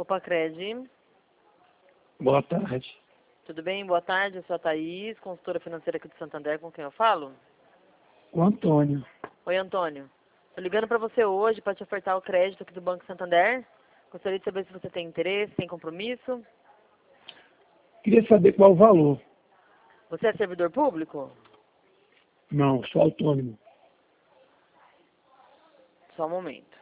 Copacred. Boa tarde. Tudo bem? Boa tarde, eu sou a Thaís, consultora financeira aqui do Santander, com quem eu falo? O Antônio. Oi, Antônio. Tô ligando para você hoje para te ofertar o crédito aqui do Banco Santander. Gostaria de saber se você tem interesse, tem compromisso. Queria saber qual o valor. Você é servidor público? Não, sou autônomo. Só um momento.